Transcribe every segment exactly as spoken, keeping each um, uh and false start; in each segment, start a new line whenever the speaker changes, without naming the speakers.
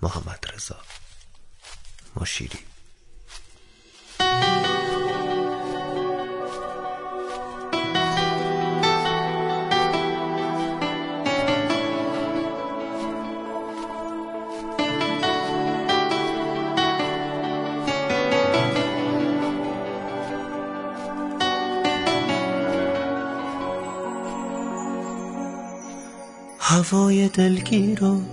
محمد رضا مشیری.
هوای دلگیر و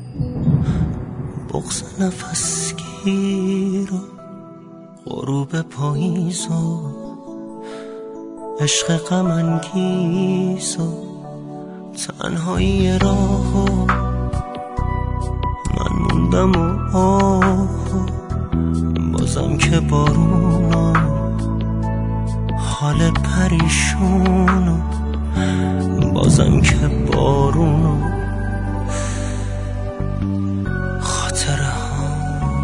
بغض نفسگیر و غروب پاییز و عشق غم انگیز و تنهایی راه و من موندم و آه و بازم که بارون و حال پریشون و بازم که بارون و خاطره ها.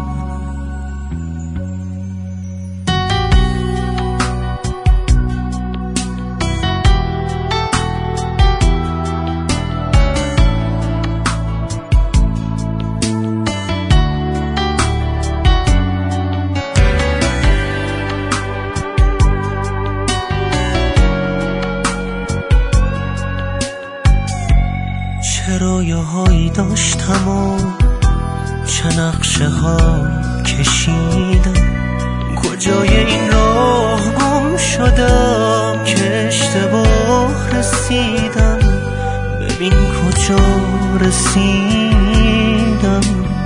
چه رویاهایی داشتم و چه نقشه ها کشیدم، کجای این راه گم شدم که اشتباه رسیدم، ببین کجا رسیدم.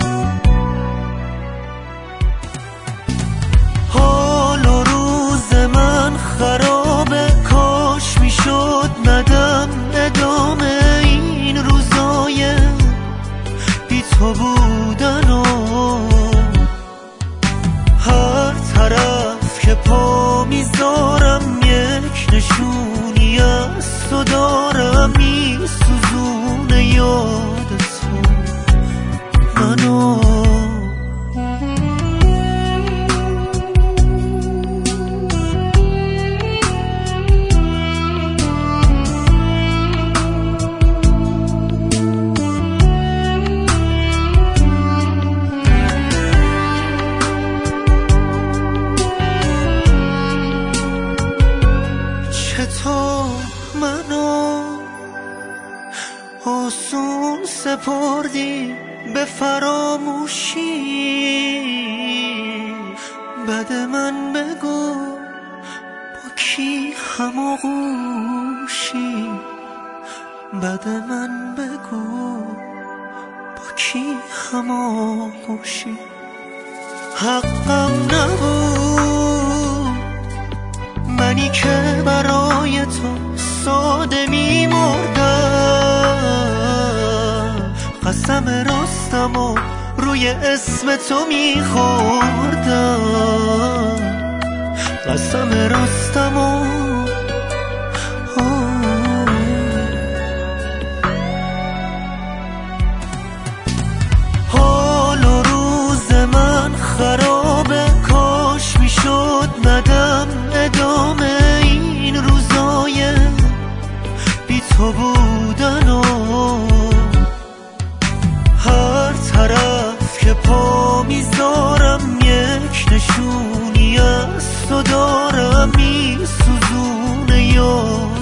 حال و روز من خرابه، کاش میشد ندم ادامه این روزای بی تو بودن و هر طرف که پا میذارم یک نشونی از تو دارم، میسوزونه یاد تو منو. تو منو آسون سپردی به فراموشی، بد من بگو با کی هماغوشی، بد من بگو با کی هماغوشی. حقم نبود منی که برای تو ساده میمردم، قسم راستم و روی اسم تو میخوردم، قسم راستم و حال و روز من خرابه، کاش میشد ندم ادامه این روزای بی تو بودن و هر طرف که پا میذارم یک نشونی از تو دارم، میسوزونه یاد